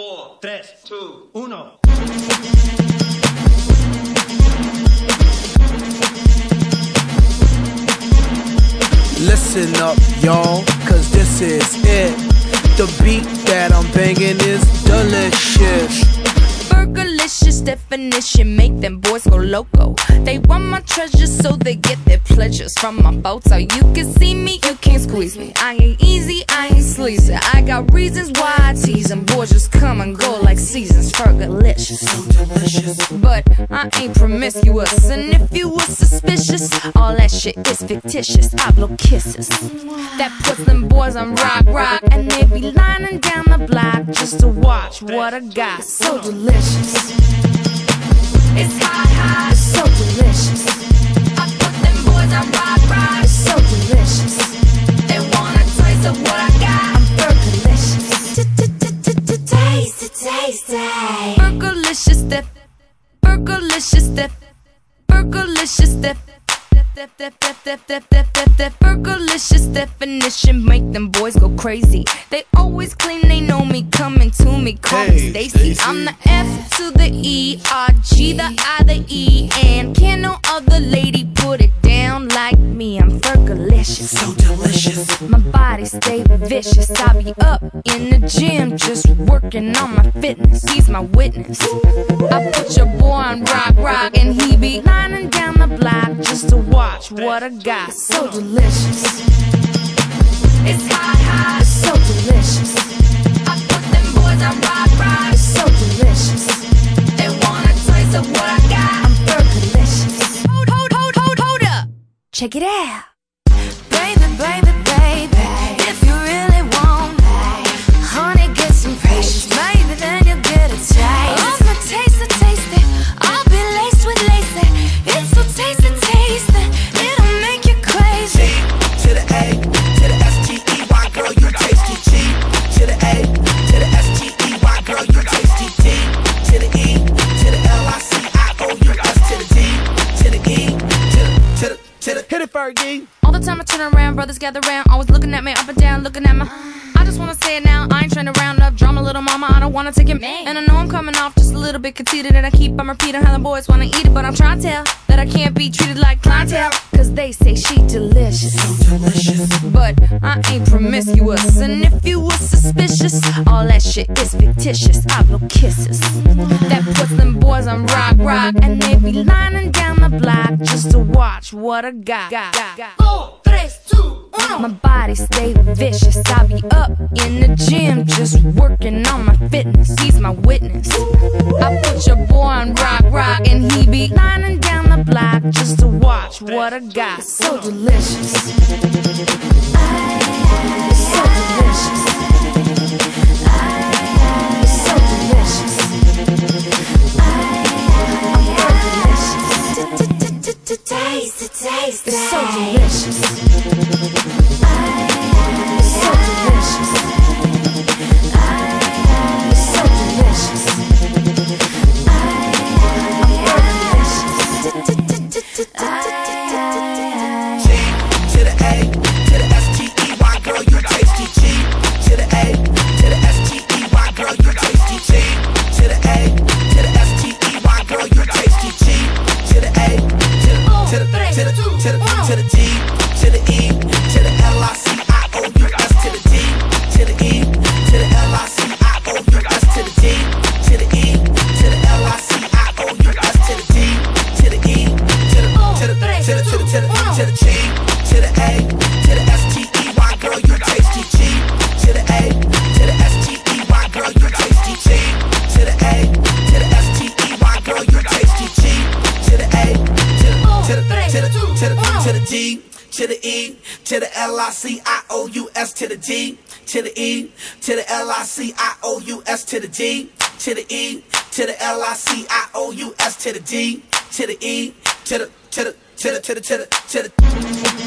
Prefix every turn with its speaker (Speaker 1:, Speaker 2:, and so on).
Speaker 1: 4, 3, 2, 1.
Speaker 2: Listen up, y'all, cause this is it. The beat that I'm banging is delicious.
Speaker 3: Burgerlicious definition, make them boys go loco. They want my treasures so they get their pleasures from my photo. You can see me, you can't squeeze me. I ain't easy, I ain't sleazy. I got reasons why I tease them. Boys just come and go like seasons. Burgerlicious, so delicious. But I ain't promiscuous, and if you were suspicious, all that shit is fictitious. I blow kisses that puts them boys on rock, and they be lining down the block just to watch what I got. So delicious. It's hot, it's so delicious. I put them boys on rock, it's so delicious. They want a taste of what I got. I'm burgerlicious. Taste. Burgerlicious dip, burgerlicious dip, burgerlicious dip. Burgerlicious definition, make them boys go crazy. They always claim they know me, coming to me, call me Stacy. I'm the F to the E, R, G, the I, the E, and can no other lady put it down like me. I'm burgerlicious, so delicious. My body stay vicious. I be up in the gym, just working on my fitness. He's my witness. I put your boy on rock, and he be lining down the block just to watch what I got. So delicious. It's hot, it's so delicious. I put them boys on rock, it's so delicious. They want a taste of what I got. I'm burgerlicious. Hold up. Check it out. Baby, if you really want, honey, get some patience. Maybe then you'll get a taste. Oh, my taste it. I'll be laced with lace. It's so tasty. It'll make you crazy.
Speaker 2: G to the A, to the S-T-E-Y, girl, you tasty. G to the A, to the S-T-E-Y, girl, you tasty. D to the E, to the L-I-C-I-O-U-S, to the D, to the E, to the hit it, Fergie.
Speaker 3: All the time I turn around, brothers gather round, always looking at me up and down, looking at my. I just wanna say it now, I ain't trying to round up drama, little mama, I don't wanna take it. And I know I'm coming off just a little bit conceited, and I keep on repeating how the boys wanna eat it, but I'm trying to tell that I can't be treated like clientele, cause they say she delicious, so delicious. But I ain't promiscuous, and if you were suspicious, all that shit is fictitious. I blow kisses that puts them boys on rock, and they be lining down the block just to watch what I got.
Speaker 1: 4, 3, 2, 1.
Speaker 3: My body stay vicious. I be up in the gym, just working on my fitness. He's my witness. I put your boy on rock, and he be lining down the block just to watch what I got. So delicious. It's so delicious. It's so delicious. I'm burgerlicious. Taste. It's so delicious. It's so delicious. It's so delicious. I'm burgerlicious.
Speaker 2: G to the A, to the S-T-E-Y, girl, you tasty. G to the A, to the S-T-E-Y, girl, you tasty. G to the A, to the S-T-E-Y, girl, you tasty. G to the A, to the D, to the E, to the L-I-C-I-O-U-S, to the D, to the E, to the L-I-C-I-O-U-S, to the D, to the E, to the L-I-C-I-O-U-S, to the D, to the E, to the G, to the A, to the S-T-E-Y, girl, you tasty. G to the A, to the S-T-E-Y, girl, you tasty. G to the A, to the S-T-E-Y, girl, you tasty. G to the A, to the D, to the E, to the L-I-C-I-O-U-S, to the D, to the E, to the L-I-C-I-O-U-S, to the D, to the E, to the L-I-C-I-O-U-S, to the D, to the E, to the